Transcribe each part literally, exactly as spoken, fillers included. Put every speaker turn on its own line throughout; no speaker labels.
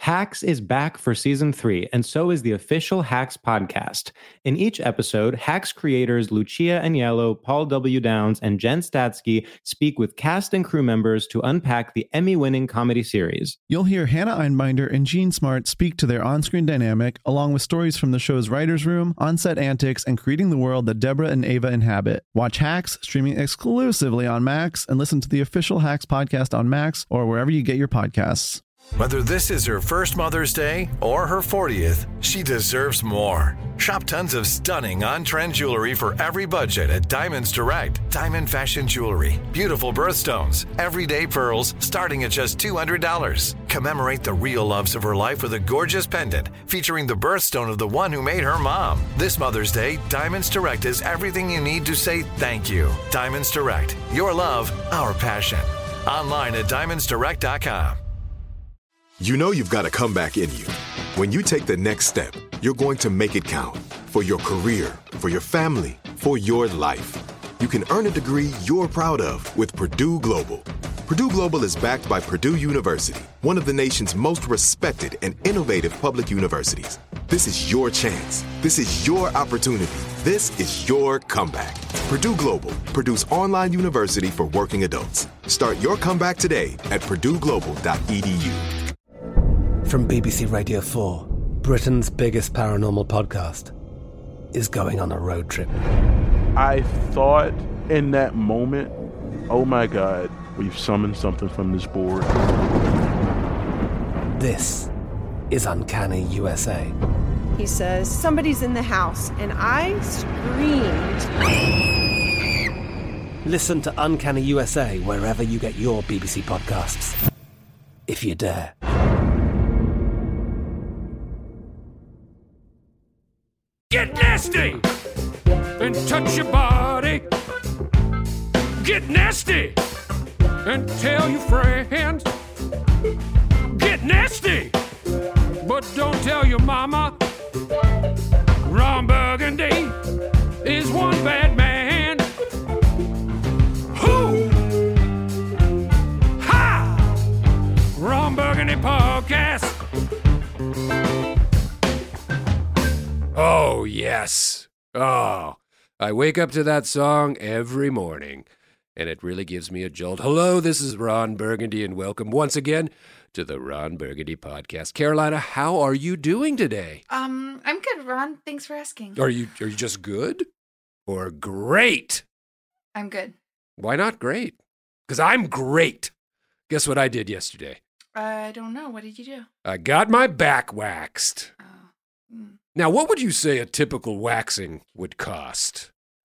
Hacks is back for season three, and so is the official Hacks podcast. In each episode, Hacks creators Lucia Aniello, Paul W. Downs, and Jen Statsky speak with cast and crew members to unpack the Emmy-winning comedy series.
You'll hear Hannah Einbinder and Gene Smart speak to their on-screen dynamic, along with stories from the show's writer's room, on-set antics, and creating the world that Deborah and Ava inhabit. Watch Hacks, streaming exclusively on Max, and listen to the official Hacks podcast on Max or wherever you get your podcasts.
Whether this is her first Mother's Day or her fortieth, she deserves more. Shop tons of stunning on-trend jewelry for every budget at Diamonds Direct. Diamond fashion jewelry, beautiful birthstones, everyday pearls starting at just two hundred dollars. Commemorate the real loves of her life with a gorgeous pendant featuring the birthstone of the one who made her mom. This Mother's Day, Diamonds Direct is everything you need to say thank you. Diamonds Direct, your love, our passion. Online at diamonds direct dot com.
You know you've got a comeback in you. When you take the next step, you're going to make it count. For your career, for your family, for your life. You can earn a degree you're proud of with Purdue Global. Purdue Global is backed by Purdue University, one of the nation's most respected and innovative public universities. This is your chance. This is your opportunity. This is your comeback. Purdue Global, Purdue's online university for working adults. Start your comeback today at purdue global dot e d u.
From B B C Radio four, Britain's biggest paranormal podcast is going on a road trip.
I thought in that moment, oh my God, we've summoned something from this board.
This is Uncanny U S A.
He says, somebody's in the house, and I screamed.
Listen to Uncanny U S A wherever you get your B B C podcasts, if you dare.
Get nasty and touch your body. Get nasty and tell your friends. Get nasty, but don't tell your mama. Ron Burgundy is one bad man. Who? Ha! Ron Burgundy Podcast. Oh, yes. Oh, I wake up to that song every morning, and it really gives me a jolt. Hello, this is Ron Burgundy, and welcome once again to the Ron Burgundy Podcast. Carolina, how are you doing today?
Um, I'm good, Ron. Thanks for asking.
Are you are you just good or great?
I'm good.
Why not great? Because I'm great. Guess what I did yesterday?
I don't know. What did you do?
I got my back waxed.
Oh. Mm.
Now, what would you say a typical waxing would cost?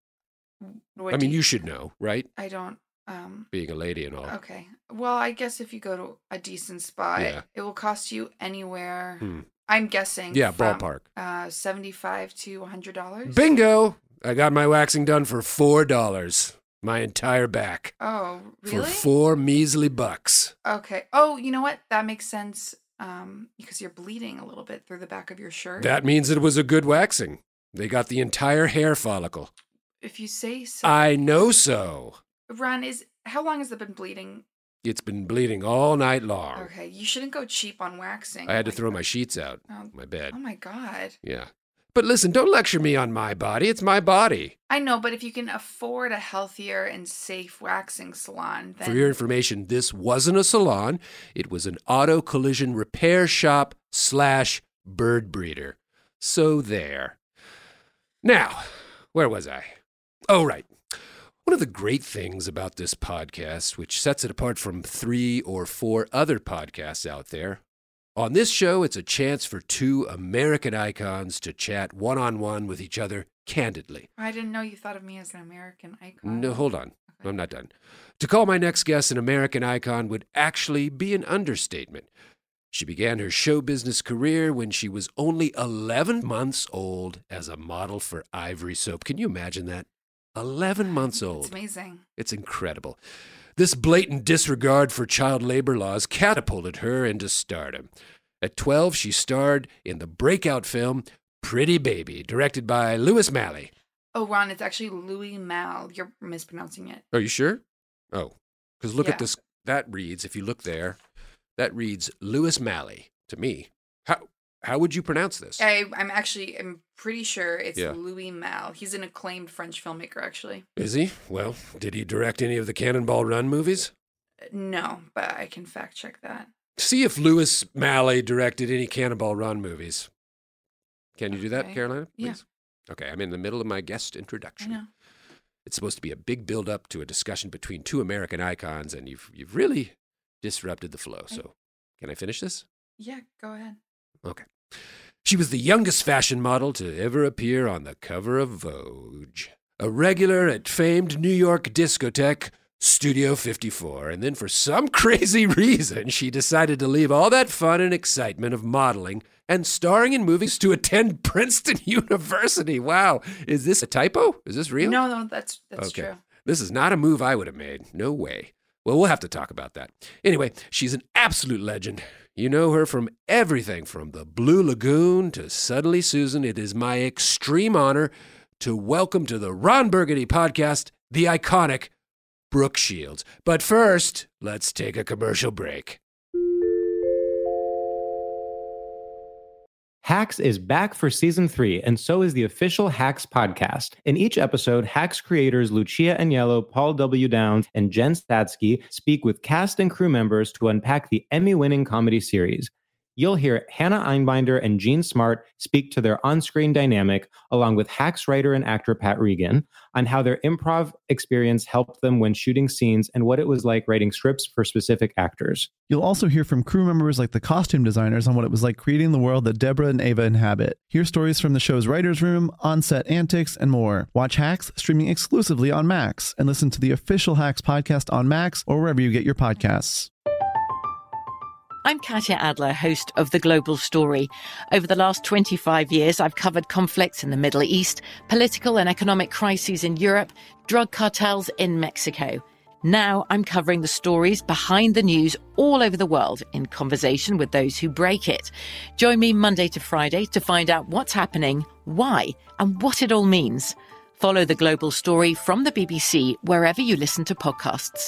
What
I mean,
you,
you should know, right?
I don't. Um,
Being a lady and all.
Okay. Well, I guess if you go to a decent spot,
Yeah.
it will cost you anywhere.
Hmm.
I'm guessing.
Yeah,
from,
ballpark.
Uh, seventy-five to one hundred dollars.
Bingo! I got my waxing done for four dollars. My entire back.
Oh, really?
For four measly bucks.
Okay. Oh, you know what? That makes sense. Um, because you're bleeding a little bit through the back of your shirt.
That means it was a good waxing. They got the entire hair follicle.
If you say so.
I know so.
Ron, is how long has it been bleeding?
It's been bleeding all night long.
Okay, you shouldn't go cheap on waxing.
I had to
Like
throw
that.
my sheets out,
Oh,
my bed.
Oh my God.
Yeah. But listen, don't lecture me on my body. It's my body.
I know, but if you can afford a healthier and safe waxing salon, then
For your information, this wasn't a salon. It was an auto collision repair shop slash bird breeder. So there. Now, where was I? Oh, right. One of the great things about this podcast, which sets it apart from three or four other podcasts out there, on this show, it's a chance for two American icons to chat one-on-one with each other candidly.
I didn't know you thought of me as an American icon.
No, hold on.
Okay.
I'm not done. To call my next guest an American icon would actually be an understatement. She began her show business career when she was only eleven months old as a model for Ivory Soap. Can you imagine that? eleven months old.
It's amazing.
It's incredible. This blatant disregard for child labor laws catapulted her into stardom. At twelve, she starred in the breakout film Pretty Baby, directed by Louis Malle.
Oh, Ron, it's actually Louis Malle. You're mispronouncing it.
Are you sure? Oh, because look
Yeah.
at this. That reads, if you look there, that reads Louis Malle. to me. How how would you pronounce this?
I, I'm actually, I'm pretty sure it's
Yeah.
Louis Malle. He's an acclaimed French filmmaker, actually.
Is he? Well, did he direct any of the Cannonball Run movies?
No, but I can fact check that.
See if Louis Malle directed any Cannonball Run movies. Can you do that,
Okay.
Carolina?
Yeah.
Please? Okay, I'm in the middle of my guest
I
introduction.
know.
It's supposed to be a big build-up to a discussion between two American icons, and you've you've really disrupted the flow. So, can I finish this?
Yeah, go ahead.
Okay. She was the youngest fashion model to ever appear on the cover of Vogue. A regular at famed New York discotheque Studio fifty-four, and then for some crazy reason, she decided to leave all that fun and excitement of modeling and starring in movies to attend Princeton University. Wow. Is this a typo? Is this real?
No, no, that's that's
Okay.
true.
This is not a move I would have made. No way. Well, we'll have to talk about that. Anyway, she's an absolute legend. You know her from everything from The Blue Lagoon to Suddenly Susan. It is my extreme honor to welcome to the Ron Burgundy podcast the iconic Brooke Shields. But first, let's take a commercial break.
Hacks is back for season three, and so is the official Hacks podcast. In each episode, Hacks creators Lucia Aniello, Paul W. Downs, and Jen Statsky speak with cast and crew members to unpack the Emmy-winning comedy series. You'll hear Hannah Einbinder and Jean Smart speak to their on-screen dynamic, along with Hacks writer and actor Pat Regan, on how their improv experience helped them when shooting scenes and what it was like writing scripts for specific actors.
You'll also hear from crew members like the costume designers on what it was like creating the world that Deborah and Ava inhabit. Hear stories from the show's writer's room, on-set antics, and more. Watch Hacks streaming exclusively on Max, and listen to the official Hacks podcast on Max or wherever you get your podcasts.
I'm Katya Adler, host of The Global Story. Over the last twenty-five years, I've covered conflicts in the Middle East, political and economic crises in Europe, drug cartels in Mexico. Now I'm covering the stories behind the news all over the world in conversation with those who break it. Join me Monday to Friday to find out what's happening, why, and what it all means. Follow The Global Story from the B B C wherever you listen to podcasts.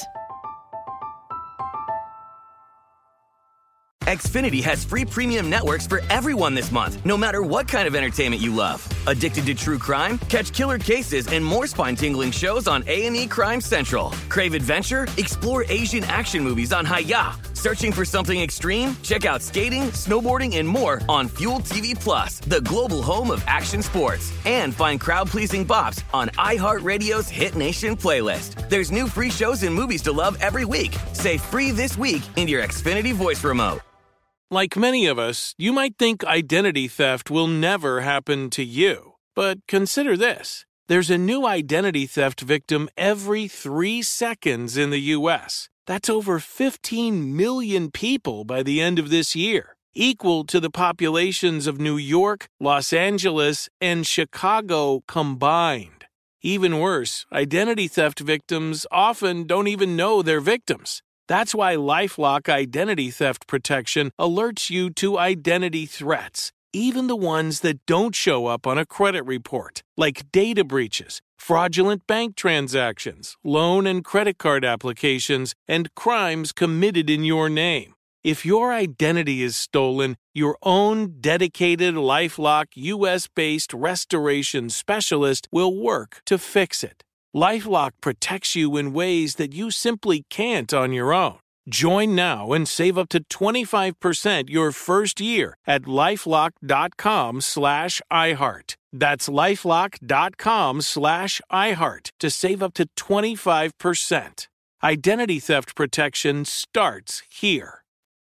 Xfinity has free premium networks for everyone this month, no matter what kind of entertainment you love. Addicted to true crime? Catch killer cases and more spine-tingling shows on A and E Crime Central. Crave adventure? Explore Asian action movies on Hi-Ya. Searching for something extreme? Check out skating, snowboarding, and more on Fuel T V Plus, the global home of action sports. And find crowd-pleasing bops on iHeartRadio's Hit Nation playlist. There's new free shows and movies to love every week. Say free this week in your Xfinity voice remote.
Like many of us, you might think identity theft will never happen to you. But consider this. There's a new identity theft victim every three seconds in the U S. That's over fifteen million people by the end of this year, equal to the populations of New York, Los Angeles, and Chicago combined. Even worse, identity theft victims often don't even know they're victims. That's why LifeLock Identity Theft Protection alerts you to identity threats, even the ones that don't show up on a credit report, like data breaches, fraudulent bank transactions, loan and credit card applications, and crimes committed in your name. If your identity is stolen, your own dedicated LifeLock U S-based restoration specialist will work to fix it. LifeLock protects you in ways that you simply can't on your own. Join now and save up to twenty-five percent your first year at LifeLock.com slash iHeart. That's LifeLock.com slash iHeart to save up to twenty-five percent. Identity theft protection starts here.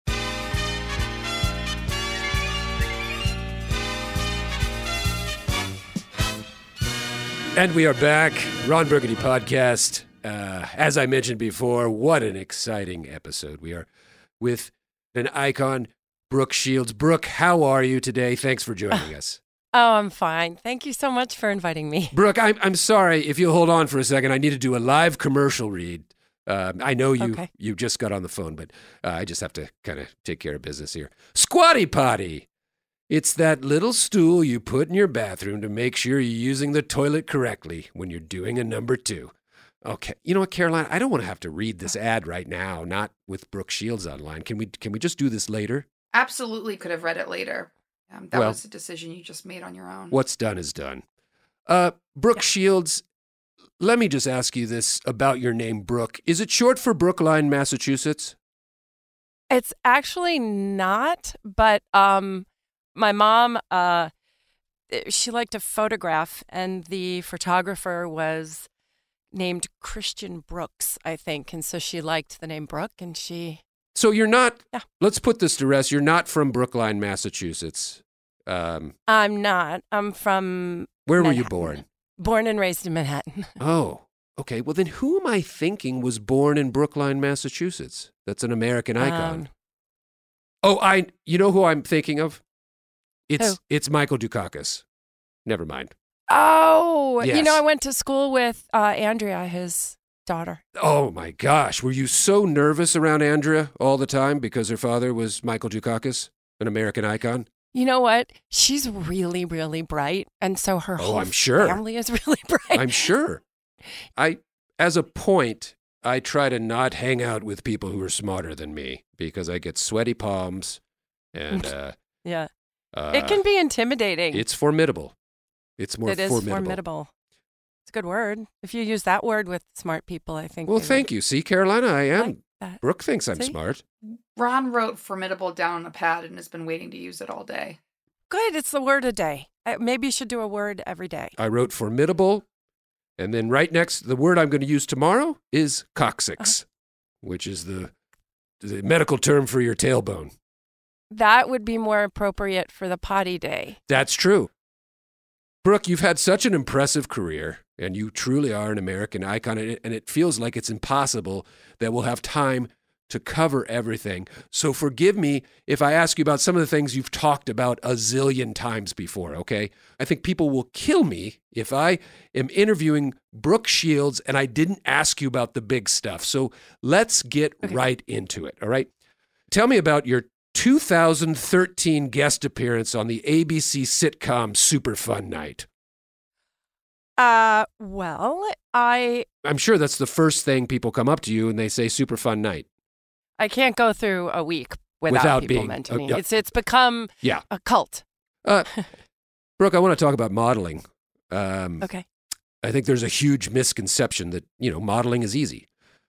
And we are back. Ron Burgundy podcast. Uh, as I mentioned before, what an exciting episode. We are with an icon, Brooke Shields. Brooke, how are you today? Thanks for joining us.
Oh, I'm fine. Thank you so much for inviting me.
Brooke, I'm, I'm sorry. If you'll hold on for a second, I need to do a live commercial read. Uh, I know you
Okay.
you just got on the phone, but uh, I just have to kind of take care of business here. Squatty Potty. It's that little stool you put in your bathroom to make sure you're using the toilet correctly when you're doing a number two. Okay, you know what, Caroline? I don't want to have to read this ad right now, not with Brooke Shields online. Can we can we just do this later?
absolutely could have read it later. Um, that
Well,
was a decision you just made on your own.
What's done is done. Uh, Brooke yeah. Shields, let me just ask you this about your name, Brooke. Is it short for Brookline, Massachusetts?
It's actually not, but um, my mom, uh, she liked to photograph, and the photographer was named Christian Brooks, I think. And so she liked the name Brooke, and she...
So you're not,
yeah.
let's put this to rest, you're not from Brookline, Massachusetts. Um,
I'm not. I'm from
Where
Manhattan.
were you born?
Born and raised in Manhattan.
Oh, okay. Well, then who am I thinking was born in Brookline, Massachusetts? That's an American icon. Um, oh, I. You know who I'm thinking of? It's
who?
It's Michael Dukakis. Never mind.
Oh,
yes.
You know, I went to school with uh, Andrea, his daughter.
Oh my gosh, were you so nervous around Andrea all the time because her father was Michael Dukakis, an American icon?
You know what? She's really, really bright, and so her
oh,
whole
I'm sure.
family is really bright.
I'm sure. I, as a point, I try to not hang out with people who are smarter than me because I get sweaty palms, and uh,
yeah,
uh,
it can be intimidating.
It's formidable. It's more
it is
formidable.
formidable. It's a good word. If you use that word with smart people, I think.
Well, thank you. See, Carolina, I am.
Like that.
Brooke thinks I'm
See?
smart.
Ron wrote formidable down on a pad and has been waiting to use it all day.
Good. It's the word a day. Maybe you should do a word every day.
I wrote formidable, and then right next, the word I'm going to use tomorrow is coccyx, uh-huh. which is the, the medical term for your tailbone.
That would be more appropriate for the potty day.
That's true. Brooke, you've had such an impressive career, and you truly are an American icon, and it, and it feels like it's impossible that we'll have time to cover everything. So forgive me if I ask you about some of the things you've talked about a zillion times before, okay? I think people will kill me if I am interviewing Brooke Shields and I didn't ask you about the big stuff. So let's get okay. right into it, all right? Tell me about your two thousand thirteen guest appearance on the A B C sitcom Super Fun Night.
Uh, well, I...
I'm sure that's the first thing people come up to you and they say Super Fun Night.
I can't go through a week without,
without
people
being,
mentioning
uh,
it. It's, it's become
yeah.
a cult.
Uh, Brooke, I want to talk about modeling. Um,
okay.
I think there's a huge misconception that, you know, modeling is easy.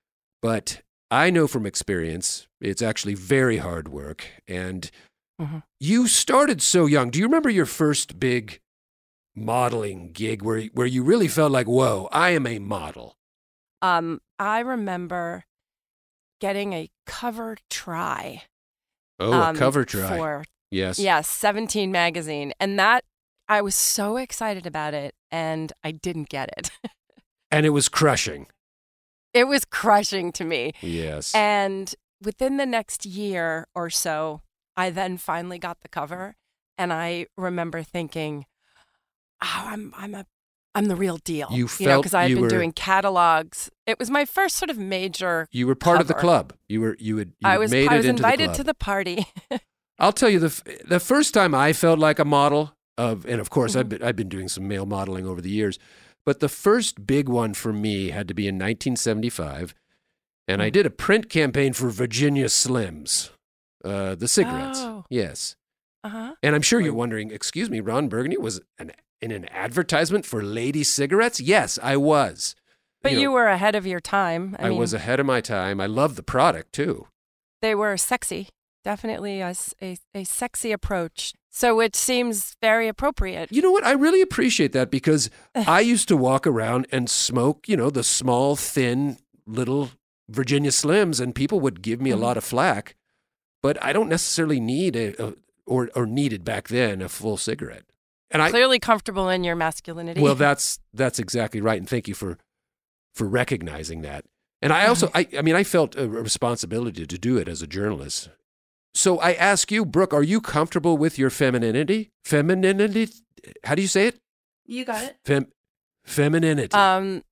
But I know from experience, it's actually very hard work. And mm-hmm. you started so young. Do you remember your first big modeling gig where, where you really felt like, whoa, I am a model?
Um, I remember getting a cover try.
Oh,
um,
a cover try.
For,
yes.
Yes, seventeen magazine. And that, I was so excited about it, and I didn't get it.
And it was crushing.
It was crushing to me.
Yes.
And within the next year or so, I then finally got the cover, and I remember thinking, "Oh, I'm I'm a I'm the real deal."
You felt
you know, because I had
you
been
were,
doing catalogs. It was my first sort of major.
You were part
cover.
of the club. You were you had. You
I was.
Made
I was
it into
invited
the
to the party.
I'll tell you the the first time I felt like a model of, and of course
mm-hmm.
I've been I've been doing some male modeling over the years, but the first big one for me had to be in nineteen seventy-five, and mm-hmm. I did a print campaign for Virginia Slims, uh, the cigarettes.
Oh.
Yes.
Uh-huh.
And I'm sure you're wondering, excuse me, Ron Burgundy was an, in an advertisement for lady cigarettes? Yes, I was.
But
you,
you
know,
were ahead of your time. I,
I
mean,
was ahead of my time. I love the product, too.
They were sexy. Definitely a, a, a sexy approach. So it seems very appropriate.
You know what? I really appreciate that because I used to walk around and smoke, you know, the small, thin, little Virginia Slims, and people would give me mm-hmm. a lot of flack. But I don't necessarily need a, a or or needed back then a full cigarette. And I
clearly comfortable in your masculinity.
Well, that's that's exactly right, and thank you for for recognizing that. And I also, I, I mean, I felt a responsibility to do it as a journalist. So I ask you, Brooke, are you comfortable with your femininity? Femininity? How do you say it?
You got it.
Fem, femininity.
Um,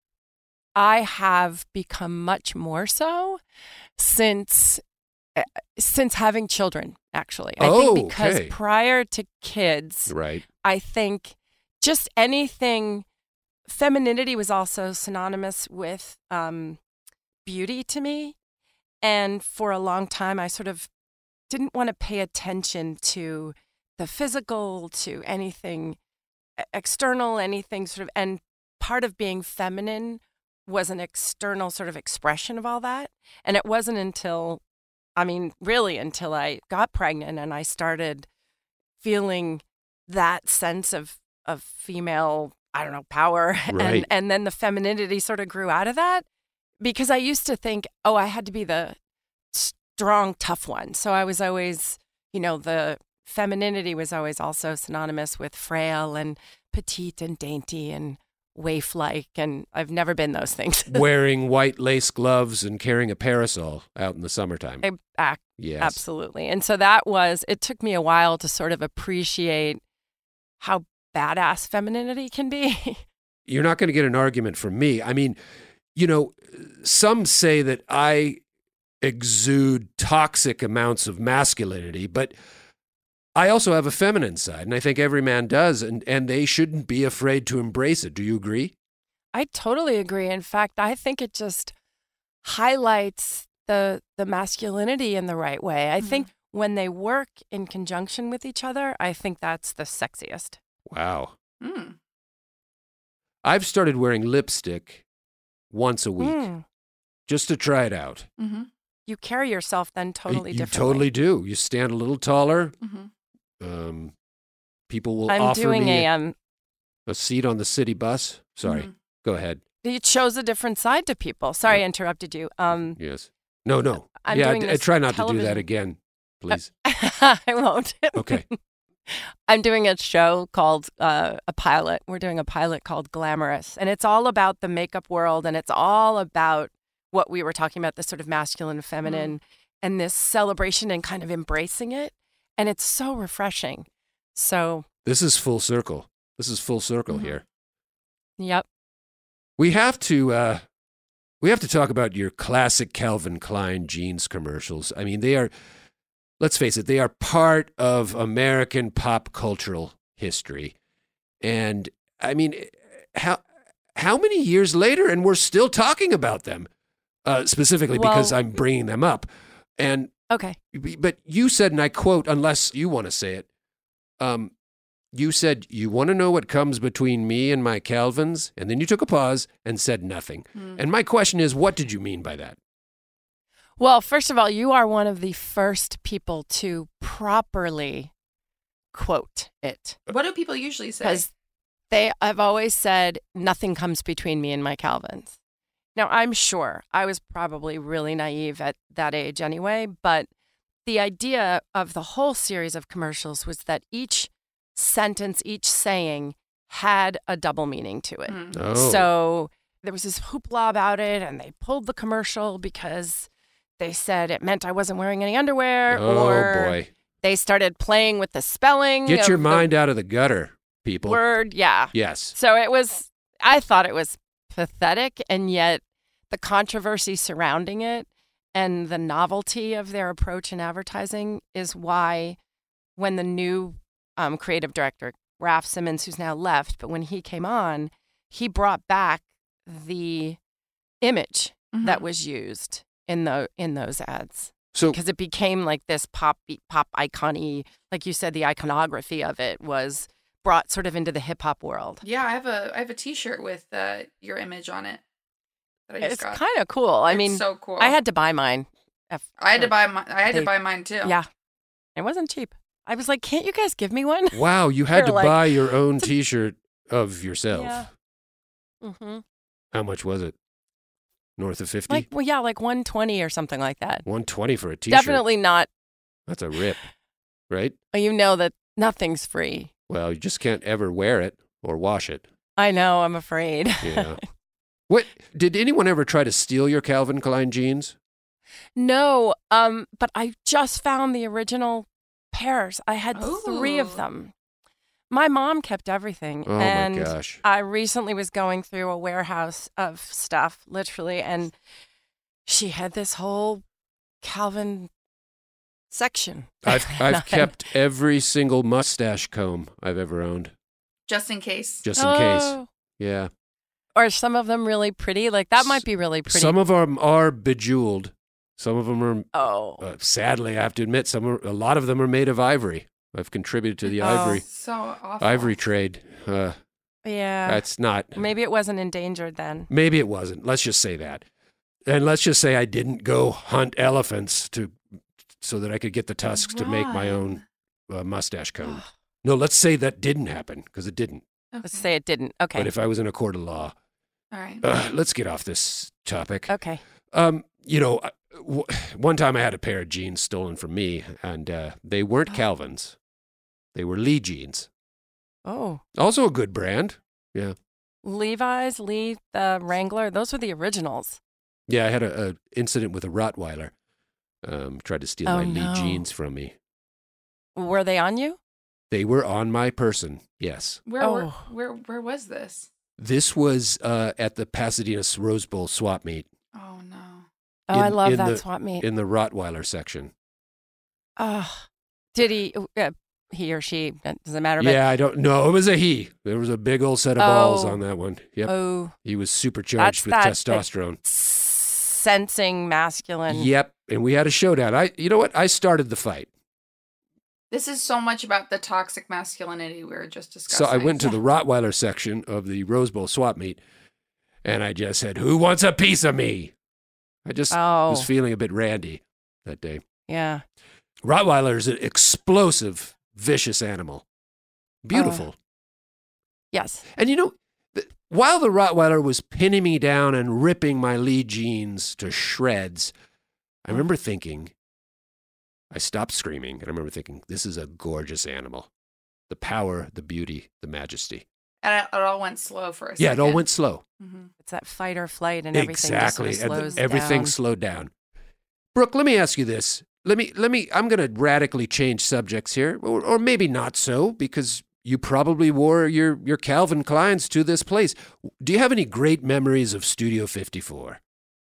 I have become much more so since uh, since having children. Actually, I
oh,
think because
okay.
prior to kids,
right?
I think just anything. Femininity was also synonymous with um, beauty to me, and for a long time, I sort of didn't want to pay attention to the physical, to anything external, anything sort of, and part of being feminine was an external sort of expression of all that. And it wasn't until, I mean, really until I got pregnant and I started feeling that sense of, of female, I don't know, power.
Right.
And, and then the femininity sort of grew out of that, because I used to think, oh, I had to be the strong, tough one. So I was always, you know, the femininity was always also synonymous with frail and petite and dainty and waif-like, and I've never been those things.
Wearing white lace gloves and carrying a parasol out in the summertime.
I, act,
yes.
Absolutely. And so that was, it took me a while to sort of appreciate how badass femininity can be.
You're not going to get an argument from me. I mean, you know, some say that I exude toxic amounts of masculinity, but I also have a feminine side, and I think every man does, and, and they shouldn't be afraid to embrace it. Do you agree?
I totally agree. In fact, I think it just highlights the the masculinity in the right way. I mm-hmm. think when they work in conjunction with each other, I think that's the sexiest.
Wow.
Mm.
I've started wearing lipstick once a week mm. just to try it out.
Mm-hmm. You carry yourself then totally
you, you
differently.
You totally do. You stand a little taller.
Mm-hmm.
Um, people will
I'm
offer
doing
me
a, um,
a seat on the city bus. Sorry,
mm-hmm.
go ahead.
It shows a different side to people. Sorry, yeah. I interrupted you. Um,
yes. No, no.
I'm
yeah,
doing
I, I try not
television.
to do that again, please.
I won't.
Okay.
I'm doing a show called uh, a pilot. We're doing a pilot called Glamorous, and it's all about the makeup world, and it's all about what we were talking about, this sort of masculine and feminine, mm. and this celebration and kind of embracing it. And it's so refreshing. So
this is full circle. This is full circle
mm-hmm.
here.
Yep.
We have to uh, we have to talk about your classic Calvin Klein jeans commercials. I mean, they are, let's face it, they are part of American pop cultural history. And I mean, how how many years later and we're still talking about them, uh, specifically
well,
because I'm bringing them up. And
okay.
But you said, and I quote, unless you want to say it, um, you said, you want to know what comes between me and my Calvins? And then you took a pause and said nothing. Mm. And my question is, what did you mean by that?
Well, first of all, you are one of the first people to properly quote it.
What do people usually say?
Because they, I've always said, nothing comes between me and my Calvins. Now, I'm sure I was probably really naive at that age anyway, but the idea of the whole series of commercials was that each sentence, each saying had a double meaning to it.
Mm. Oh.
So there was this hoopla about it, and they pulled the commercial because they said it meant I wasn't wearing any underwear.
Oh,
or
boy.
They started playing with the spelling.
Get your
of
mind out of the gutter, people.
Word, yeah.
Yes.
So it was, I thought it was pathetic, and yet the controversy surrounding it and the novelty of their approach in advertising is why when the new um, creative director, Ralph Simmons, who's now left, but when he came on, he brought back the image mm-hmm. that was used in the in those ads.
So,
because it became like this pop pop icon-y, like you said, the iconography of it was brought sort of into the hip hop world.
Yeah, I have a I have a T-shirt with uh, your image on it. That I just
it's
got.
kind of cool. I
it's
mean,
so cool.
I had to buy mine.
I had to buy my. I had
they,
to buy mine too.
Yeah, it wasn't cheap. I was like, "Can't you guys give me one?"
Wow, you had to
like,
buy your own T-shirt of yourself.
Yeah. Mm-hmm.
How much was it? North of fifty?
Like, well, yeah, like one twenty or something like that.
one twenty for a T-shirt.
Definitely not.
That's a rip, right?
You know that nothing's free.
Well, you just can't ever wear it or wash it.
I know. I'm afraid.
Yeah. What did anyone ever try to steal your Calvin Klein jeans?
No, um, but I just found the original pairs. I had
Ooh.
three of them. My mom kept everything.
Oh,
and
my gosh.
I recently was going through a warehouse of stuff, literally, and she had this whole Calvin section.
I've I've kept every single mustache comb I've ever owned.
Just in case.
Just in
oh.
case. Yeah.
Are some of them really pretty? Like, that might be really pretty.
Some of them are bejeweled. Some of them are,
oh,
uh, sadly, I have to admit, some are, a lot of them are made of ivory. I've contributed to the
Oh.
ivory
So awful.
ivory trade. Uh,
yeah.
that's not.
Maybe it wasn't endangered then.
Maybe it wasn't. Let's just say that. And let's just say I didn't go hunt elephants to so that I could get the tusks to make my own uh, mustache comb. No, let's say that didn't happen, because it didn't.
Let's say it didn't. Okay.
But if I was in a court of law.
All right.
Uh, let's get off this topic.
Okay.
Um, you know, I- w- one time I had a pair of jeans stolen from me, and uh, they weren't Calvin's. They were Lee jeans.
Oh.
Also a good brand. Yeah.
Levi's, Lee, the Wrangler, those were the originals.
Yeah, I had a, a incident with a Rottweiler. Um, tried to steal
Oh,
my
no.
Lee jeans from me.
Were they on you?
They were on my person, yes.
Where,
Oh.
were, where where was this?
This was uh, at the Pasadena Rose Bowl swap meet.
Oh no.
Oh, I
in-
love
in
that
the-
swap meet.
In the Rottweiler section.
Oh. Did he, uh, he or she, it doesn't matter. But,
Yeah, I don't know. It was a he. There was a big old set of balls
Oh.
on that one. Yep.
Oh.
He was supercharged
That's
with
that- that-
testosterone.
Sensing masculine.
Yep. And we had a showdown. I, you know what? I started the fight.
This is so much about the toxic masculinity we were just discussing.
So I went to the Rottweiler section of the Rose Bowl swap meet, and I just said, "Who wants a piece of me?" I just
Oh.
was feeling a bit randy that day.
Yeah.
Rottweiler is an explosive, vicious animal. Beautiful.
Yes.
And you know, th- while the Rottweiler was pinning me down and ripping my Lee jeans to shreds, I remember thinking, I stopped screaming, and I remember thinking, this is a gorgeous animal. The power, the beauty, the majesty.
And it, it all went slow for a
Yeah,
second.
it all went slow.
Mm-hmm.
It's that fight or flight and everything
Exactly.
just sort of
And
slows
the- everything
down.
slowed down. Brooke, let me ask you this. Let me, let me, I'm going to radically change subjects here, or, or maybe not so, because you probably wore your, your Calvin Kleins to this place. Do you have any great memories of Studio fifty-four?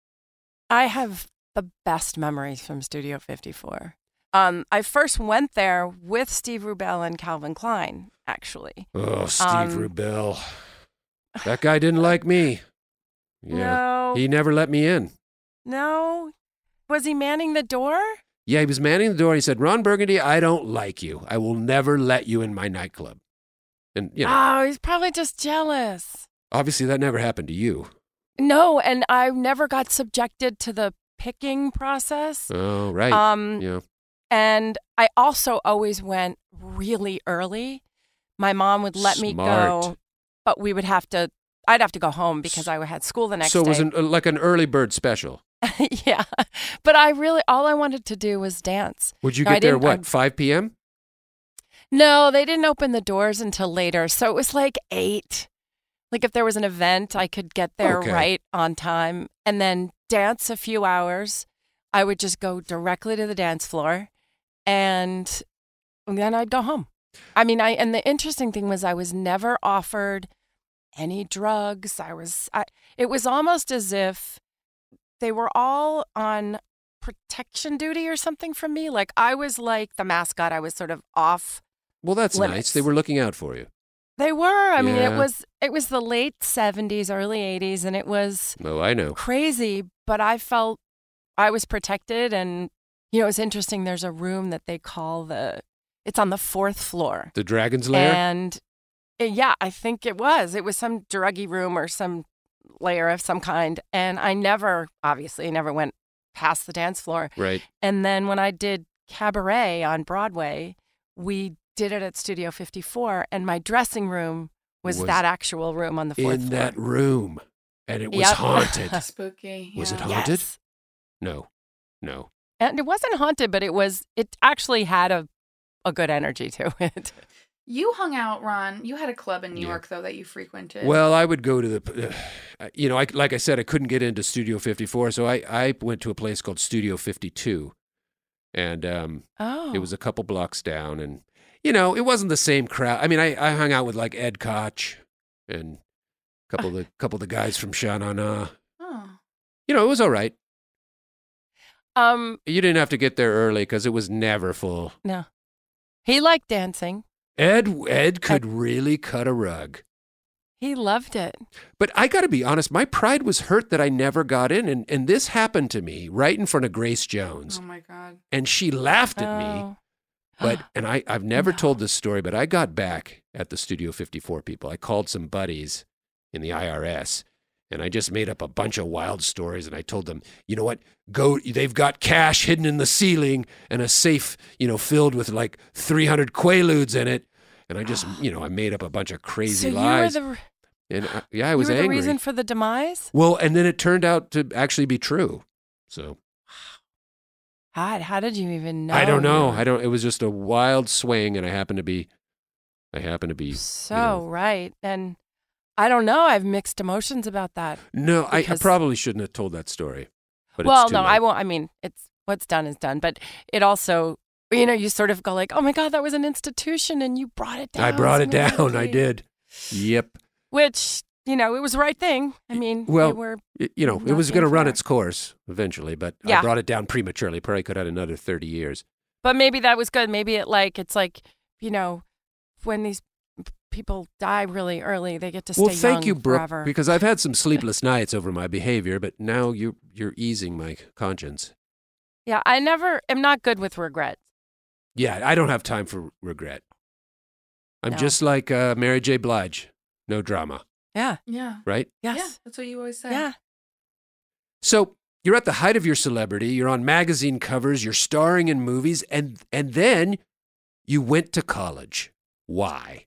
I have the best memories from Studio fifty-four. Um, I first went there with Steve Rubell and Calvin Klein, actually.
Oh, Steve
Um,
Rubell. That guy didn't like me. Yeah.
No.
He never let me in.
No? Was he manning the door?
Yeah, he was manning the door. He said, Ron Burgundy, I don't like you. I will never let you in my nightclub. And, you know,
Oh, he's probably just jealous.
obviously that never happened to you.
No, and I never got subjected to the picking process.
Oh, right.
Um,
yeah.
And I also always went really early. My mom would let me
Smart.
go, but we would have to, I'd have to go home because I had school the next
So it
day.
was an, uh, like an early bird special.
Yeah. But I really, all I wanted to do was dance.
Would you
No, I
get there,
didn't-
what,
I-
five p.m.?
No, they didn't open the doors until later. So it was like eight. Like if there was an event, I could get there
Okay.
right on time and then dance a few hours. I would just go directly to the dance floor and then I'd go home. I mean, I, and the interesting thing was I was never offered any drugs. I was, I, it was almost as if they were all on protection duty or something from me. Like I was like the mascot. I was sort of off.
Well, that's nice.
limits.
They were looking out for you.
They were. I mean, it
Yeah.
was it was the late seventies, early eighties, and it was
Oh, I know.
crazy. But I felt I was protected, and you know, it's interesting. There's a room that they call the. It's on the fourth floor.
The Dragon's Lair?
And uh, yeah, I think it was. It was some druggy room or some lair of some kind, and I never, obviously, never went past the dance floor.
Right.
And then when I did Cabaret on Broadway, we did it at Studio fifty-four, and my dressing room was,
Was
that actual room on the fourth
In
floor.
that room. And it was
Yep.
haunted.
Spooky.
Was it
yeah.
haunted?
Yes.
No. No.
And it wasn't haunted, but it was. It actually had a a good energy to it.
You hung out, Ron. You had a club in New
Yeah.
York, though, that you frequented.
Well, I would go to the, uh, you know, I, like I said, I couldn't get into Studio fifty-four, so I, I went to a place called Studio fifty-two, and um,
Oh.
it was a couple blocks down, and you know, it wasn't the same crowd. I mean, I, I hung out with like Ed Koch and a couple of the couple of the guys from Sha Na Na.
Oh.
You know, it was all right.
Um.
You didn't have to get there early because it was never full.
No. He liked dancing.
Ed Ed could really cut a rug.
He loved it.
But I got to be honest, my pride was hurt that I never got in. And, and this happened to me right in front of Grace Jones.
Oh, my God.
And she laughed at
Oh.
me. But, and I, I've never
No.
told this story, but I got back at the Studio fifty-four people. I called some buddies in the I R S, and I just made up a bunch of wild stories. And I told them, you know what? Go, they've got cash hidden in the ceiling and a safe, you know, filled with like three hundred Quaaludes in it. And I just, you know, I made up a bunch of crazy
so
lies.
you were the,
And I, yeah, I was
you were
angry.
the reason for the demise?
Well, and then it turned out to actually be true. So
God, how did you even know?
I don't know.
you-
I don't. It was just a wild swing, and I happened to be, I happened to be.
So,
you know-
right. And I don't know. I have mixed emotions about that.
no, I, I
because-
probably shouldn't have told that story. But
well,
it's too
no,
late.
I won't. I mean, it's what's done is done. But it also, you know, you sort of go like, oh my God, that was an institution and you brought it down.
I brought it down. I
seemingly."
did. Yep.
Which, you know, it was the right thing. I mean,
Well,
we were,
it- you know, it
not
was
being
going to run
fair.
its course eventually, but I
Yeah.
brought it down prematurely. Probably could have had another thirty years.
but maybe that was good. Maybe it like, it's like, you know, when these p- people die really early, they get to stay
Well, thank
young
you, Brooke,
forever.
because I've had some sleepless nights over my behavior, but now you you're easing my conscience.
Yeah, I never am not good with regrets.
Yeah, I don't have time for regret. I'm
No.
just like uh, Mary J. Blige, no drama,
Yeah.
Yeah.
right?
Yes.
Yeah, that's what you always say.
Yeah.
So you're at the height of your celebrity. You're on magazine covers. You're starring in movies, and and then you went to college. Why?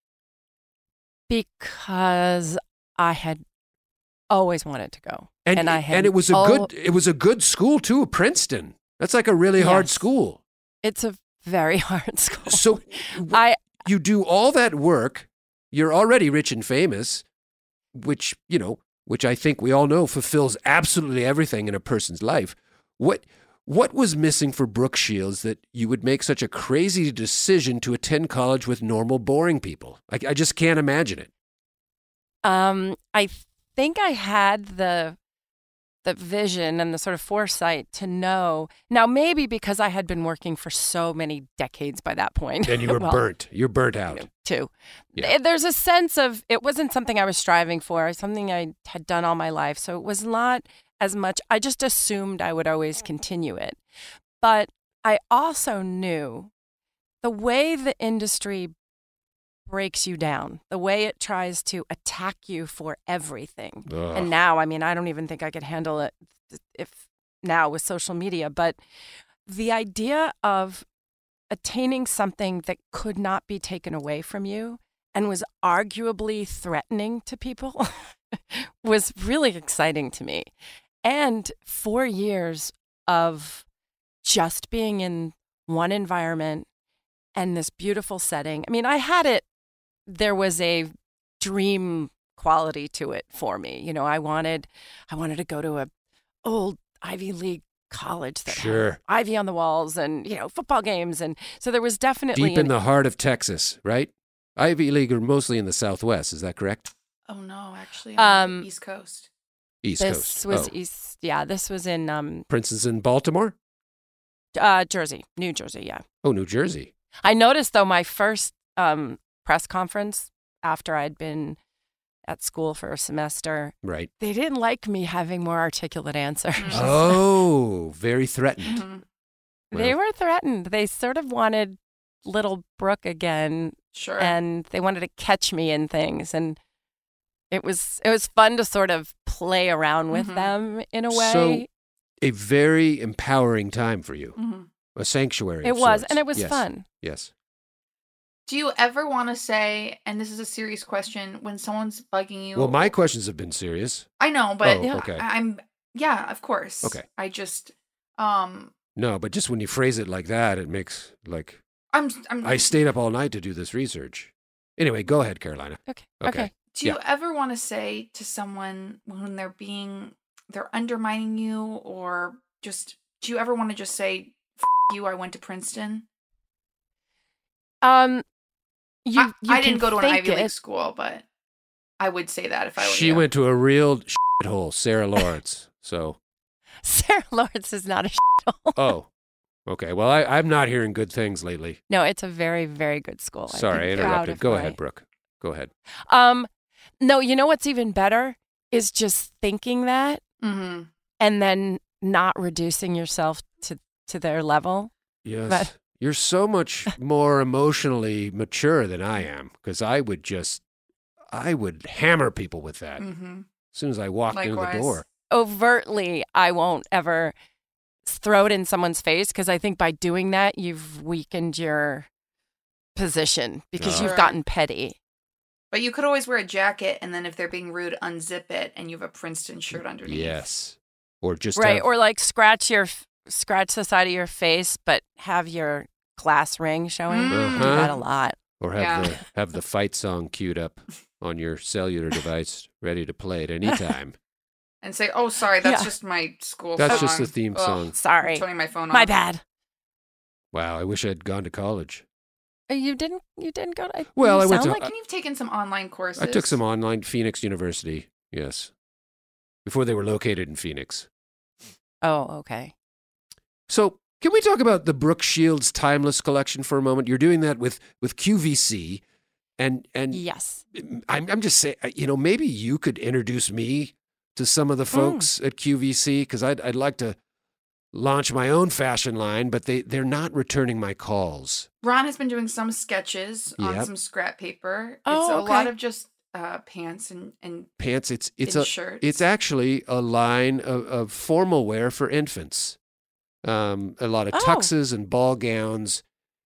Because I had always wanted to go.
And
And I had
and it was a
al-
good it was a good school too, Princeton. That's like a really hard
Yes.
school.
It's a very hard school.
So
I
you do all that work. You're already rich and famous, which, you know, which I think we all know fulfills absolutely everything in a person's life. What what was missing for Brooke Shields that you would make such a crazy decision to attend college with normal, boring people? I, I just can't imagine it.
um I think I had the the vision and the sort of foresight to know. Now maybe because I had been working for so many decades by that point.
And you were
Well,
burnt. You're burnt out.
too.
Yeah.
Th- There's a sense of it wasn't something I was striving for, something I had done all my life. So it was not as much. I just assumed I would always continue it. But I also knew the way the industry breaks you down, the way it tries to attack you for everything.
Ugh.
And now, I mean, I don't even think I could handle it if now with social media, but the idea of attaining something that could not be taken away from you and was arguably threatening to people was really exciting to me. And four years of just being in one environment and this beautiful setting. I mean, I had it, there was a dream quality to it for me. You know, I wanted, I wanted to go to a old Ivy League college that
Sure.
had ivy on the walls and, you know, football games. And so there was definitely
Deep in
an-
the heart of Texas, right? Ivy League are mostly in the Southwest. Is that correct?
Oh no, actually, on
Um,
the East Coast.
East
this
Coast.
was
Oh.
East. Yeah, this was in um,
Princeton's in Baltimore?
uh, Jersey, New Jersey. Yeah.
Oh, New Jersey.
I noticed though my first um, press conference after I'd been at school for a semester,
Right.
they didn't like me having more articulate answers.
Oh, very threatened.
Mhm.
They
Well.
were threatened. They sort of wanted little Brooke again,
Sure.
and they wanted to catch me in things, and it was it was fun to sort of play around with
Mhm.
them in a way.
So, a very empowering time for you.
Mhm.
A sanctuary.
It
of
was,
sorts.
and it was
Yes.
fun.
Yes.
Do you ever want to say, and this is a serious question, when someone's bugging you?
Well, my questions have been serious.
I know, but
Oh, okay.
I, I'm yeah, of course.
Okay.
I just um
No, but just when you phrase it like that, it makes like
I'm I'm
I stayed up all night to do this research. Anyway, go ahead, Carolina.
Okay.
Okay.
Okay.
Do you
Yeah.
ever want to say to someone when they're being they're undermining you, or just do you ever want to just say F- you, I went to Princeton?
Um, you,
I,
you
I didn't
can
go to an
think
Ivy League
it.
school, but I would say that if I were
She
you.
went to a real hole, Sarah Lawrence. So,
Sarah Lawrence is not a shithole.
oh, okay. Well, I, I'm not hearing good things lately.
No, it's a very, very good school. I'd
Sorry, I
be proud
interrupted.
of
Go
my-
ahead, Brooke. Go ahead.
Um, No, you know what's even better is just thinking that
Mm-hmm.
and then not reducing yourself to, to their level.
Yes.
But-
You're so much more emotionally mature than I am, because I would just, I would hammer people with that
Mm-hmm.
as soon as I walked into the
Likewise.
door.
Overtly, I won't ever throw it in someone's face because I think by doing that, you've weakened your position because
Oh.
you've
Right.
gotten petty.
But you could always wear a jacket, and then if they're being rude, unzip it, and you have a Princeton shirt underneath.
Yes. Or just
Right.
have-
Or like scratch your, scratch the side of your face, but have your glass ring showing.
Mm.
Do that a
Uh-huh.
lot.
Or have
Yeah.
the have the fight song queued up on your cellular device, ready to play at any time.
And say, "Oh, sorry, that's
Yeah.
just my school
That's
song."
just the theme
Ugh,
song.
Sorry.
I'm turning my phone off.
My bad.
Wow, I wish I'd gone to college.
Uh, You didn't. You didn't go to.
Well,
you
I went
sound
to-
like
Can you've taken some online courses?
I took some online Phoenix University, yes, before they were located in Phoenix.
Oh, okay.
So, can we talk about the Brooke Shields Timeless Collection for a moment? You're doing that with with Q V C, and and
Yes.
I'm I'm just saying, you know, maybe you could introduce me to some of the folks at Q V C, because I'd I'd like to launch my own fashion line, but they they're not returning my calls.
Ron has been doing some sketches on
Yep.
some scrap paper. It's
Oh,
a lot
okay.
of just uh, pants and, and
Pants, it's it's
And
a
shirts.
it's actually a line of, of formal wear for infants. Um, a lot of
Oh.
tuxes and ball gowns.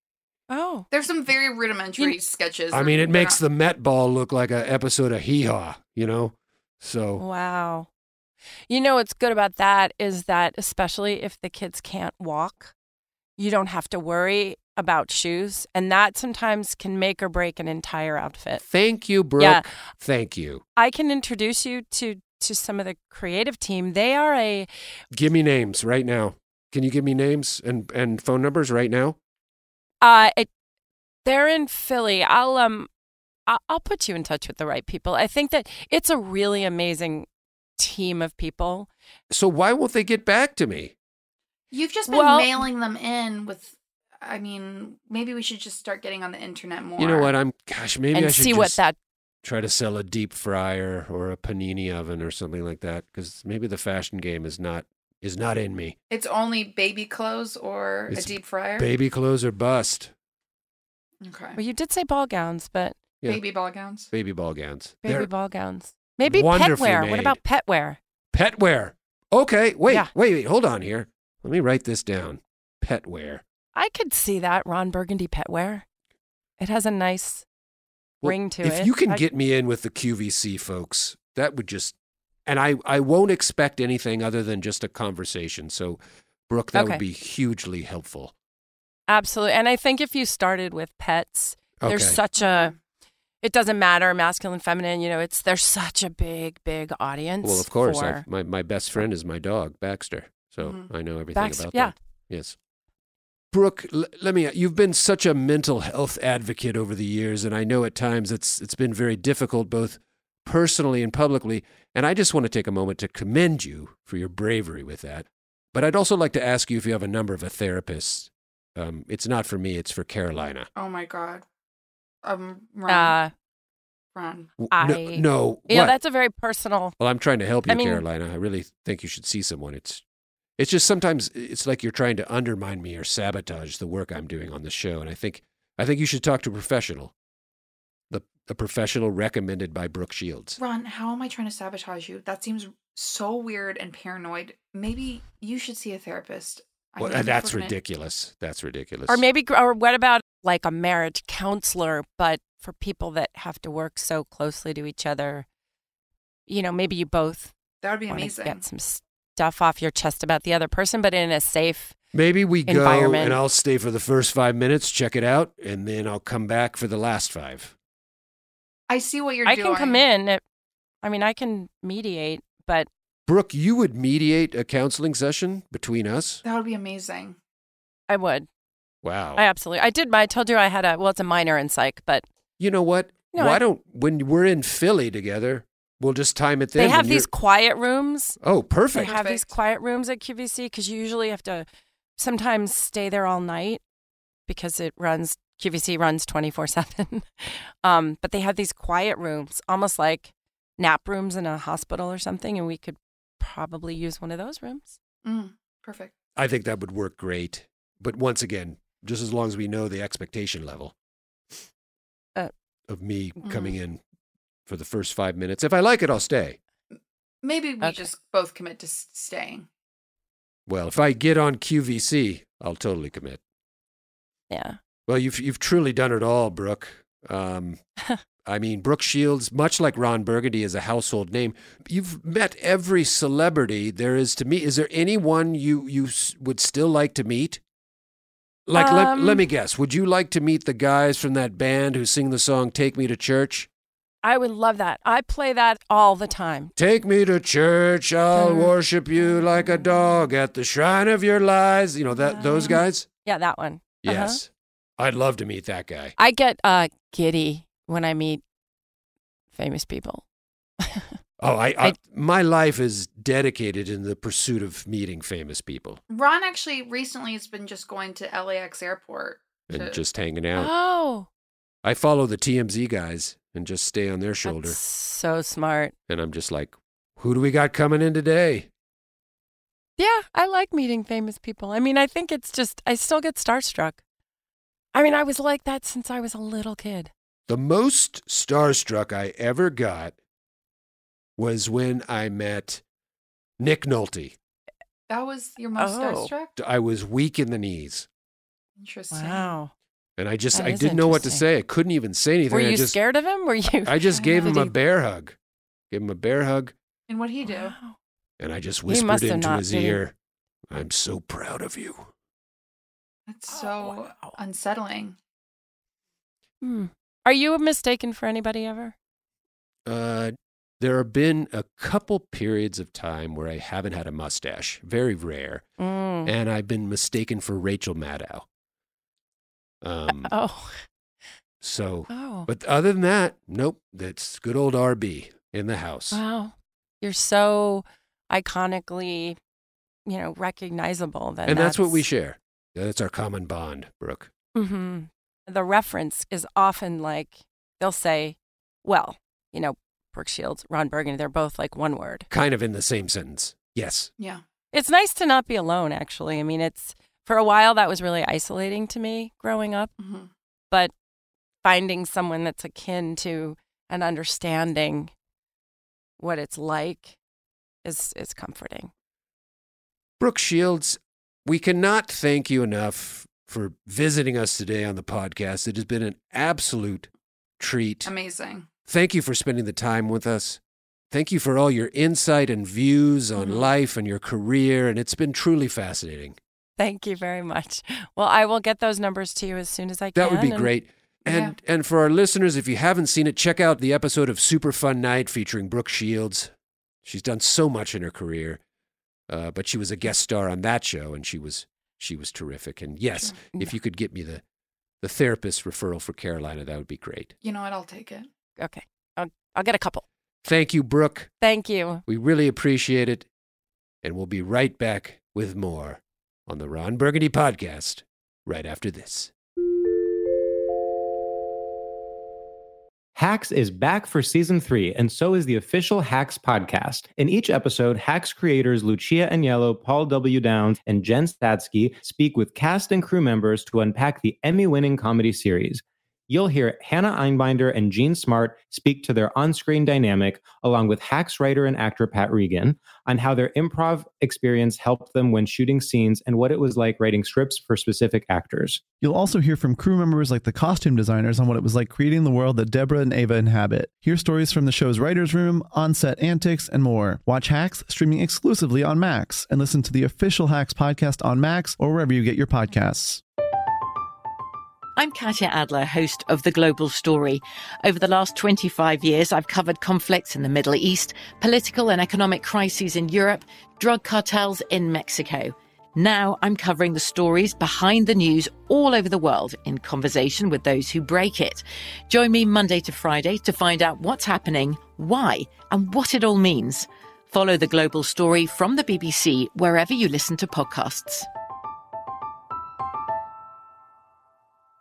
Oh.
there's some very rudimentary sketches.
I mean, it
They're
makes
not-
the Met Ball look like an episode of Hee Haw, you know? So,
Wow. You know what's good about that is that especially if the kids can't walk, you don't have to worry about shoes, and that sometimes can make or break an entire outfit.
thank you, Brooke.
Yeah.
Thank you.
I can introduce you to to some of the creative team. They are a
Give me names right now. Can you give me names and, and phone numbers right now?
uh it, they're in Philly. I'll um I'll, I'll put you in touch with the right people. I think that it's a really amazing team of people.
So why won't they get back to me?
You've just been
Well-
mailing them in with. I mean, maybe we should just start getting on the internet more.
You know what? I'm, gosh, maybe
and
I should
see
just
what that
try to sell a deep fryer or a panini oven or something like that, because maybe the fashion game is not is not in me.
It's only baby clothes or
It's
a deep fryer.
Baby clothes or bust.
Okay.
well, you did say ball gowns, but
Yeah.
Baby ball gowns.
Baby ball gowns.
baby
They're
ball gowns. Maybe pet
wonderfully
wear.
made.
What about pet wear?
pet wear. Okay, wait,
Yeah.
wait, wait, hold on here. Let me write this down. Pet wear.
I could see that Ron Burgundy pet wear. It has a nice
Well,
ring to
if
it.
you can
I-
get me in with the Q V C folks, that would just, and I, I won't expect anything other than just a conversation. So, Brooke, that
Okay.
would be hugely helpful.
Absolutely. And I think if you started with pets, there's
Okay.
such a it doesn't matter masculine, feminine, you know, it's there's such a big, big audience.
Well, of course,
for-
I've, my my best friend is my dog, Baxter. So
Mhm.
I know everything
Baxter,
about
yeah.
that. Yes. Brooke, l- let me. You've been such a mental health advocate over the years, and I know at times it's it's been very difficult, both personally and publicly. And I just want to take a moment to commend you for your bravery with that. But I'd also like to ask you if you have a number of a therapist. Um, it's not for me; it's for Carolina.
Oh my god. Um, Ron.
uh
Ron.
W-
I
no, no
Yeah,
what?
that's a very personal
Well, I'm trying to help you,
I mean-
Carolina. I really think you should see someone. It's it's just sometimes it's like you're trying to undermine me or sabotage the work I'm doing on the show. And I think I think you should talk to a professional. The a professional recommended by Brooke Shields.
Ron, how am I trying to sabotage you? That seems so weird and paranoid. Maybe you should see a therapist. I
Well,
think if
that's
we're gonna-
ridiculous. That's ridiculous.
or maybe or what about like a marriage counselor, but for people that have to work so closely to each other? You know, maybe you both
That would be
want to
amazing.
get some stuff off your chest about the other person, but in a safe
Maybe we go
environment.
and I'll stay for the first five minutes, check it out, and then I'll come back for the last five.
I see what you're
I
doing.
can come in. It, I mean, I can mediate, but
Brooke, you would mediate a counseling session between us?
That would be amazing.
I would.
Wow.
I absolutely. I did. My, I told you I had a. Well, it's a minor in psych, but
You know what?
No,
Why
I-
don't when we're in Philly together, we'll just time it then.
they have
when
these
you're-
quiet rooms.
Oh,
They
perfect.
have these
Perfect.
quiet rooms at Q V C because you usually have to sometimes stay there all night because it runs Q V C runs twenty-four seven. um, but they have these quiet rooms, almost like nap rooms in a hospital or something, and we could probably use one of those rooms.
Mm, perfect.
I think that would work great. But once again, just as long as we know the expectation level
uh,
of me
mm.
coming in for the first five minutes. If I like it, I'll stay.
Maybe we
Okay.
just both commit to s- staying.
Well, if I get on Q V C, I'll totally commit.
Yeah.
Well, you've you've truly done it all, Brooke. Um, I mean, Brooke Shields, much like Ron Burgundy, is a household name. You've met every celebrity there is to meet. Is there anyone you you s- would still like to meet? Like, let,
Um,
let me guess. Would you like to meet the guys from that band who sing the song "Take Me to Church"?
I would love that. I play that all the time.
Take me to church, I'll worship you like a dog at the shrine of your lies. You know that those guys?
Yeah, that one. Uh-huh.
Yes. I'd love to meet that guy.
I get uh, giddy when I meet famous people.
Oh, I, I, my life is dedicated in the pursuit of meeting famous people
Ron actually recently has been just going to L A X airport.
and
to-
just hanging out.
Oh,
I follow the T M Z guys and just stay on their shoulder.
that's so smart.
And I'm just like, who do we got coming in today?
Yeah, I like meeting famous people. I mean, I think it's just, I still get starstruck. I mean, I was like that since I was a little kid.
The most starstruck I ever got was when I met Nick Nolte.
That was your most
Oh.
starstruck?
I was weak in the knees.
Interesting.
Wow.
And I just,
That
I
is
didn't know what to
interesting.
say. I couldn't even say anything.
Were
I
you
just,
scared of him? Were you?
I just gave him
Did
a
he-
bear hug. Gave him a bear hug.
And what'd he do?
Wow.
And I just
He
whispered
must have
into
not,
his
did he?
ear, I'm so proud of you.
That's
Oh,
so unsettling.
Hmm. Are you mistaken for anybody ever?
Uh, there have been a couple periods of time where I haven't had a mustache, very rare,
Mm.
and I've been mistaken for Rachel Maddow. Um,
Oh.
so,
Oh.
but other than that, nope, that's good old R B in the house.
Wow. You're so iconically, you know, recognizable that
And that's what we share. That's our common bond, Brooke.
Mm-hmm. The reference is often like, they'll say, well, you know, Brooke Shields, Ron Burgundy, they're both like one word.
Kind of in the same sentence. Yes.
Yeah.
It's nice to not be alone, actually. I mean, it's, for a while, that was really isolating to me growing up.
Mm-hmm.
But finding someone that's akin to and understanding what it's like is is comforting.
Brooke Shields, we cannot thank you enough for visiting us today on the podcast. It has been an absolute treat.
Amazing.
Thank you for spending the time with us. Thank you for all your insight and views on
Mhm.
life and your career, and it's been truly fascinating.
Thank you very much. Well, I will get those numbers to you as soon as I can.
That would be
and-
great. And and for our listeners, if you haven't seen it, check out the episode of Super Fun Night featuring Brooke Shields. She's done so much in her career, uh, but she was a guest star on that show, and she was she was terrific. And yes,
Sure.
if you could get me the the therapist referral for Carolina, that would be great.
You know what? I'll take it.
Okay. I'll, I'll get a couple.
Thank you, Brooke.
Thank you.
We really appreciate it, and we'll be right back with more on the Ron Burgundy podcast right after this.
Hacks is back for season three, and so is the official Hacks podcast. In each episode, Hacks creators Lucia Agnello, Paul W. Downs, and Jen Statsky speak with cast and crew members to unpack the Emmy-winning comedy series. You'll hear Hannah Einbinder and Jean Smart speak to their on-screen dynamic, along with Hacks writer and actor Pat Regan, on how their improv experience helped them when shooting scenes and what it was like writing scripts for specific actors.
You'll also hear from crew members like the costume designers on what it was like creating the world that Deborah and Ava inhabit. Hear stories from the show's writer's room, on-set antics, and more. Watch Hacks streaming exclusively on Max, and listen to the official Hacks podcast on Max or wherever you get your podcasts.
I'm Katya Adler, host of The Global Story. Over the last twenty-five years, I've covered conflicts in the Middle East, political and economic crises in Europe, drug cartels in Mexico. Now I'm covering the stories behind the news all over the world in conversation with those who break it. Join me Monday to Friday to find out what's happening, why, and what it all means. Follow The Global Story from the B B C wherever you listen to podcasts.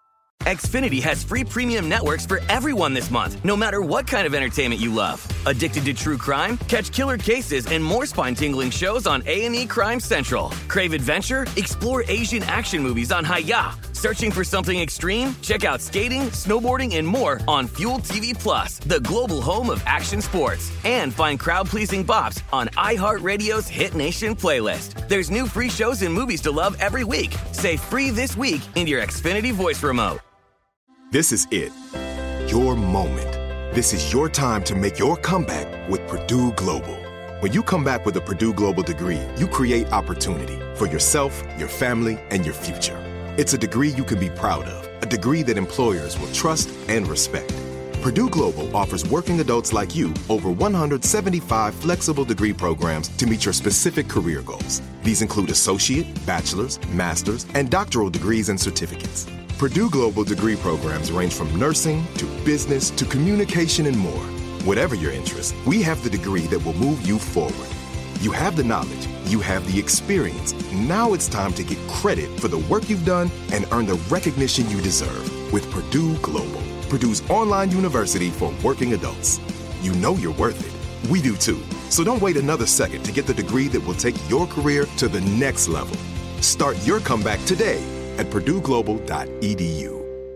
Xfinity has free premium networks for everyone this month, no matter what kind of entertainment you love. Addicted to true crime? Catch killer cases and more spine-tingling shows on A and E Crime Central. Crave adventure? Explore Asian action movies on Hi-Ya. Searching for something extreme? Check out skating, snowboarding, and more on Fuel T V Plus, the global home of action sports. And find crowd-pleasing bops on iHeartRadio's Hit Nation playlist. There's new free shows and movies to love every week. Say free this week in your Xfinity voice remote.
This is it. Your moment. This is your time to make your comeback with Purdue Global. When you come back with a Purdue Global degree, you create opportunity for yourself, your family, and your future. It's a degree you can be proud of, a degree that employers will trust and respect. Purdue Global offers working adults like you over one hundred seventy-five flexible degree programs to meet your specific career goals. These include associate, bachelor's, master's, and doctoral degrees and certificates. Purdue Global degree programs range from nursing to business to communication and more. Whatever your interest, we have the degree that will move you forward. You have the knowledge, you have the experience. Now it's time to get credit for the work you've done and earn the recognition you deserve with Purdue Global, Purdue's online university for working adults. You know you're worth it. We do too. So don't wait another second to get the degree that will take your career to the next level. Start your comeback today at purdue global dot e d u.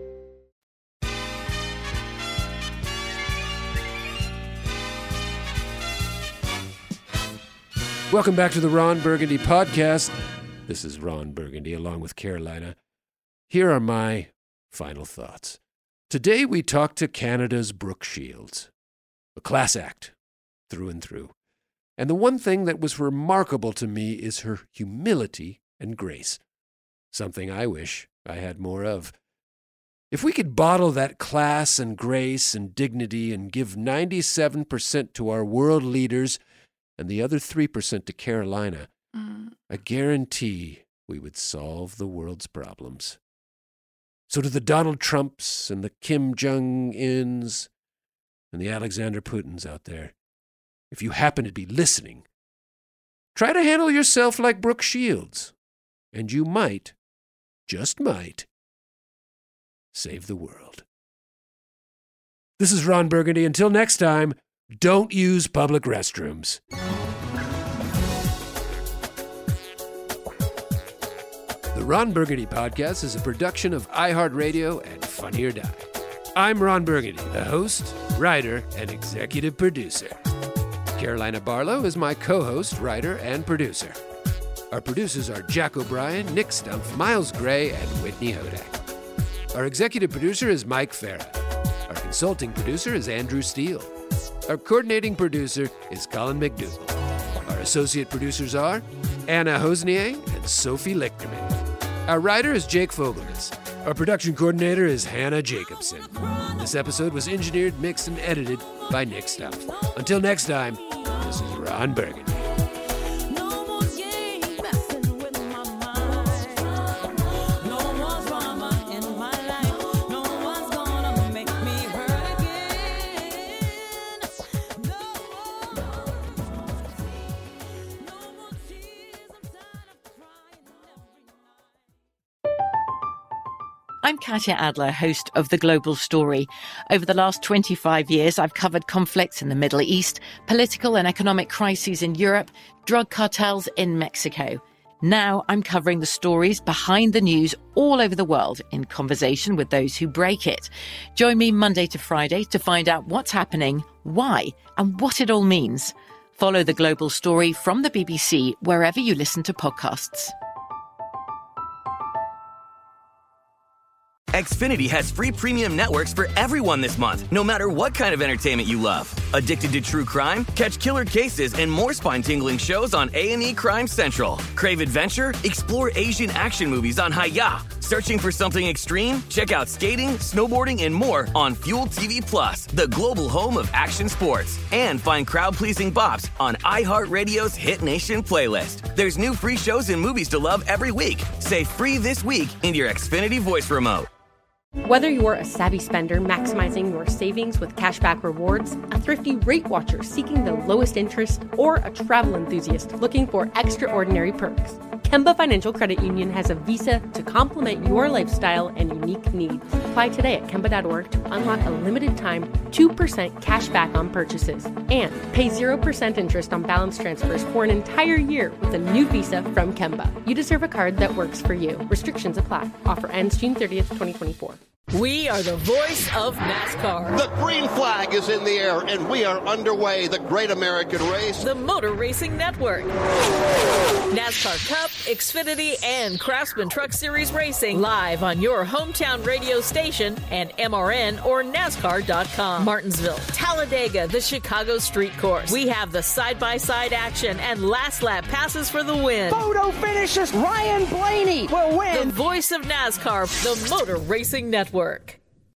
Welcome back to the Ron Burgundy podcast. This is Ron Burgundy along with Carolina. Here are my final thoughts. Today we talked to Canada's Brooke Shields, a class act through and through. And the one thing that was remarkable to me is her humility and grace, something I wish I had more of. If we could bottle that class and grace and dignity and give ninety-seven percent to our world leaders and the other three percent to Carolina, mm. I guarantee we would solve the world's problems. So to the Donald Trumps and the Kim Jong-uns and the Alexander Putins out there, if you happen to be listening, try to handle yourself like Brooke Shields, and you might, just might, save the world. This is Ron Burgundy. Until next time, don't use public restrooms. The Ron Burgundy Podcast is a production of iHeartRadio and Funny or Die. I'm Ron Burgundy, the host, writer, and executive producer. Carolina Barlow is my co-host, writer, and producer. Our producers are Jack O'Brien, Nick Stumpf, Miles Gray, and Whitney Hodak. Our executive producer is Mike Farah. Our consulting producer is Andrew Steele. Our coordinating producer is Colin McDougall. Our associate producers are Anna Hosnier and Sophie Lichterman. Our writer is Jake Fogelnitz. Our production coordinator is Hannah Jacobson. This episode was engineered, mixed, and edited by Nick Stumpf. Until next time, this is Ron Burgundy.
I'm Katya Adler, host of The Global Story. Over the last twenty-five years, I've covered conflicts in the Middle East, political and economic crises in Europe, drug cartels in Mexico. Now I'm covering the stories behind the news all over the world in conversation with those who break it. Join me Monday to Friday to find out what's happening, why, and what it all means. Follow The Global Story from the B B C wherever you listen to podcasts.
Xfinity has free premium networks for everyone this month, no matter what kind of entertainment you love. Addicted to true crime? Catch killer cases and more spine-tingling shows on A and E Crime Central. Crave adventure? Explore Asian action movies on Hi-Ya. Searching for something extreme? Check out skating, snowboarding, and more on Fuel T V Plus, the global home of action sports. And find crowd-pleasing bops on iHeartRadio's Hit Nation playlist. There's new free shows and movies to love every week. Say free this week in your Xfinity voice remote.
Whether you're a savvy spender maximizing your savings with cashback rewards, a thrifty rate watcher seeking the lowest interest, or a travel enthusiast looking for extraordinary perks, Kemba Financial Credit Union has a visa to complement your lifestyle and unique needs. Apply today at Kemba dot org to unlock a limited time two percent cash back on purchases and pay zero percent interest on balance transfers for an entire year with a new visa from Kemba. You deserve a card that works for you. Restrictions apply. Offer ends June thirtieth, twenty twenty-four.
We are the voice of NASCAR.
The green flag is in the air, and we are underway. The Great American Race.
The Motor Racing Network. NASCAR Cup, Xfinity, and Craftsman Truck Series Racing live on your hometown radio station and M R N or NASCAR dot com. Martinsville, Talladega, the Chicago Street Course. We have the side-by-side action and last lap passes for the win.
Photo finishes. Ryan Blaney will win.
The voice of NASCAR, the Motor Racing Network.